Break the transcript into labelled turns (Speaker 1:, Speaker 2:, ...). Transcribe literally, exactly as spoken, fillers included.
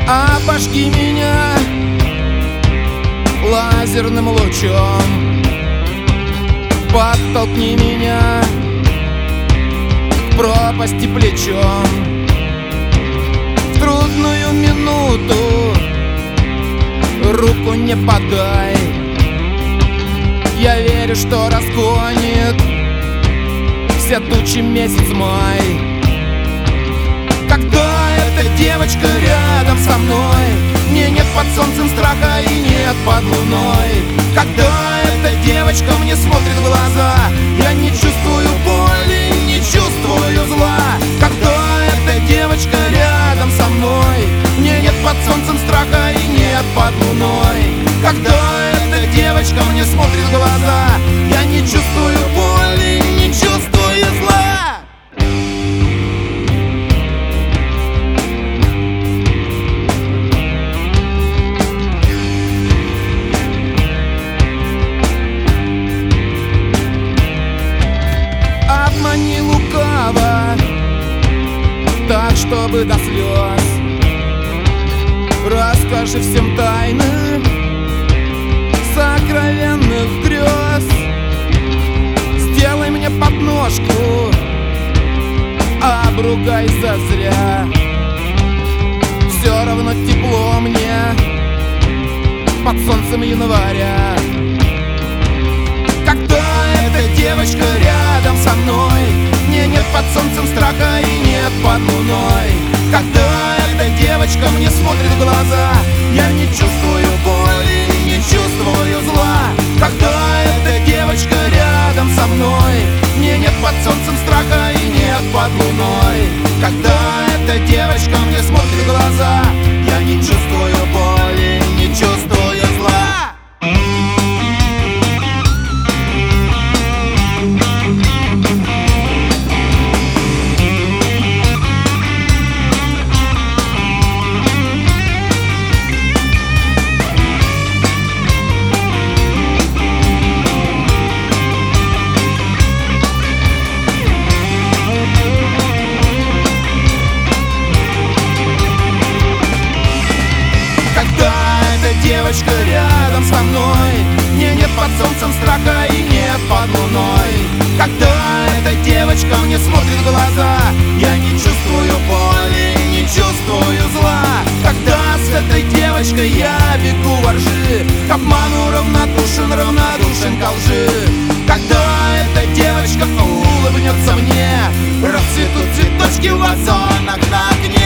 Speaker 1: Обожги меня лазерным лучом, подтолкни меня к пропасти плечом. В трудную минуту руку не подай, я верю, что разгонит все тучи месяц май. Когда эта девочка рядом со мной, мне нет под солнцем страха и нет под луной. Когда эта девочка мне смотрит в глаза, я не чувствую боли, не чувствую зла. Когда эта девочка рядом со мной, мне нет под солнцем страха и нет под луной. Когда эта девочка мне смотрит в глаза, я не чувствую боли, не чувствую зла. Обмани лукаво, так, чтобы до слез. Расскажи всем тайны сокровенных грез. Сделай мне подножку, обругай зазря. Все равно тепло мне под солнцем января. Когда эта девочка рядом со мной, мне нет под солнцем страха и нет под луной. Когда эта девочка мне смотрит в глаза, я не чувствую боли, не чувствую зла. Когда эта девочка рядом со мной, мне нет под солнцем страха и нет под луной. Когда эта девочка мне смотрит в глаза, я не чувствую боли, не чувствую зла. Девочка рядом со мной, мне нет под солнцем страха и нет под луной. Когда эта девочка мне смотрит в глаза, я не чувствую боли, не чувствую зла. Когда с этой девочкой я бегу во ржи, к обману равнодушен, равнодушен ко лжи. Когда эта девочка улыбнется мне, расцветут цветочки в вазонах на окне.